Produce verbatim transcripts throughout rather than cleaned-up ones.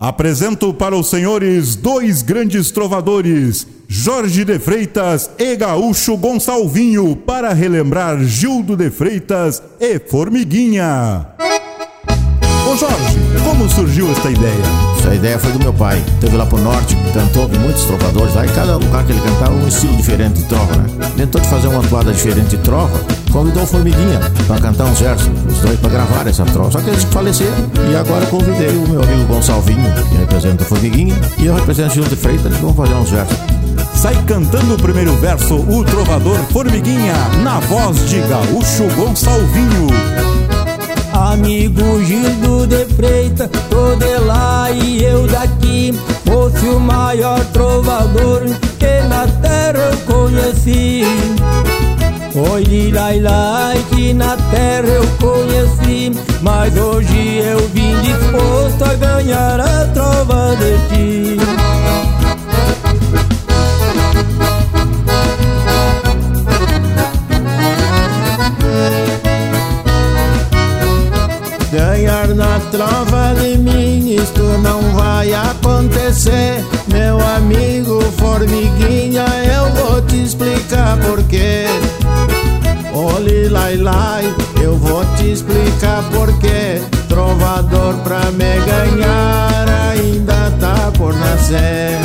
Apresento para os senhores dois grandes trovadores, Jorge de Freitas e Gaúcho Gonçalvinho, para relembrar Gildo de Freitas e Formiguinha. Ô Jorge, como surgiu esta ideia? Essa ideia foi do meu pai. Teve lá pro norte, cantou com muitos trovadores. Aí cada lugar que ele cantava um estilo diferente de trova, né? Tentou de fazer uma atuada diferente de trova, convidou o Formiguinha pra cantar uns versos, os dois pra gravar essa trova. Só que eles faleceram. E agora convidei o meu amigo Gonçalvinho, que representa o Formiguinha, e eu represento o Gildo de Freitas, e vamos fazer uns versos. Sai cantando o primeiro verso o trovador Formiguinha, na voz de Gaúcho Gonçalvinho. Amigo Gildo de Freitas, tô de lá e eu daqui, fosse o maior trovador que na terra eu conheci. Oi, lai, lai, que na terra eu conheci, mas hoje eu vim disposto a ganhar a trova de ti. Ganhar na trova de mim, isto não vai acontecer. Meu amigo Formiguinha, eu vou te explicar porquê. Olhe, lai, lai, eu vou te explicar porquê. Trovador pra me ganhar ainda tá por nascer.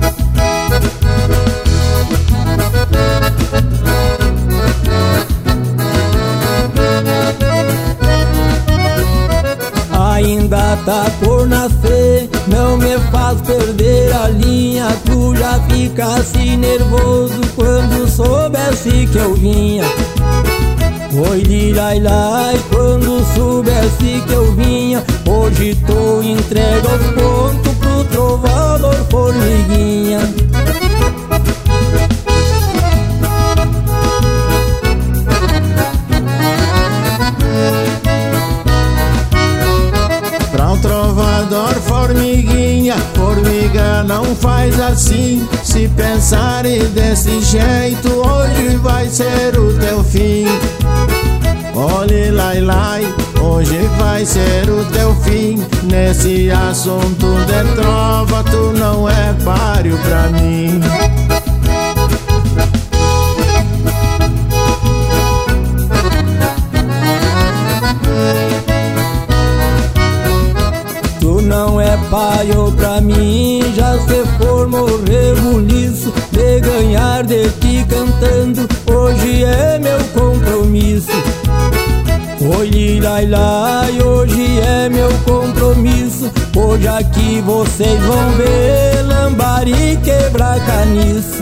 Ainda tá por nascer, não me faz perder a linha. Tu já ficasse nervoso quando soubesse que eu vinha. Oi, lai, lai, quando soubesse que eu vinha. Hoje tô entregue aos pontos pro trovador Formiguinha. Trovador Formiguinha, formiga não faz assim. Se pensares desse jeito, hoje vai ser o teu fim. Olhe, lai, lai, hoje vai ser o teu fim. Nesse assunto de trova, tu não é páreo pra mim. Não é paio pra mim, já se formou rebuliço de ganhar de ti cantando, hoje é meu compromisso. Oi, lai, lai, hoje é meu compromisso. Hoje aqui vocês vão ver lambari quebrar caniço.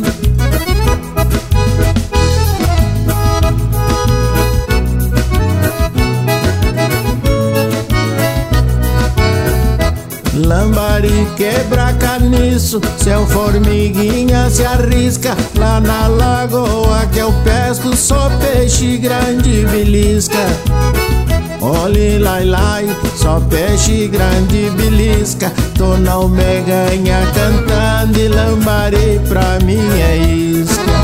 Lambari quebra caniço, seu Formiguinha se arrisca. Lá na lagoa que eu pesco, só peixe grande belisca. Olhe, lai, lai, só peixe grande belisca. Tu não me ganha cantando e lambari pra mim é isca.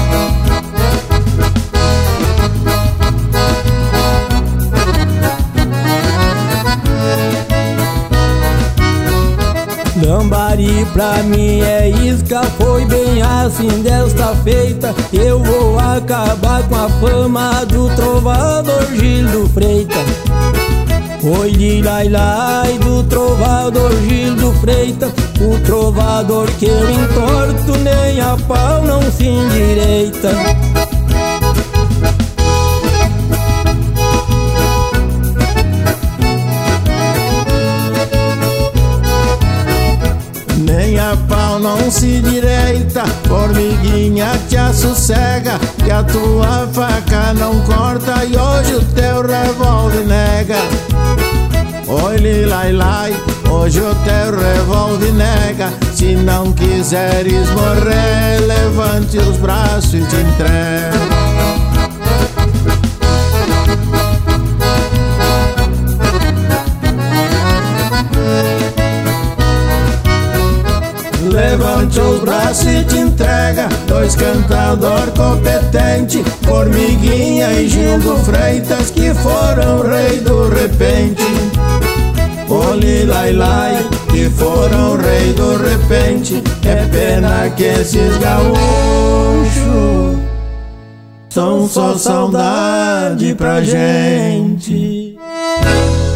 Lambari pra mim é isca, foi bem assim desta feita. Eu vou acabar com a fama do trovador Gildo Freitas. Oi, lai, lai, do trovador Gildo Freitas. O trovador que eu entorto, nem a pau não se endireita. Nem a pau não se direita, Formiguinha te assossega, que a tua faca não corta e hoje o teu revólver nega. Oi, lai, lai, hoje o teu revólver nega. Se não quiseres morrer, levante os braços e te entrega. Levante os braços e te entrega. Dois cantador competente, Formiguinha e Gildo Freitas, que foram rei do repente. Olhe, lai, lai, que foram rei frente. É pena que esses gaúchos são só saudade pra gente.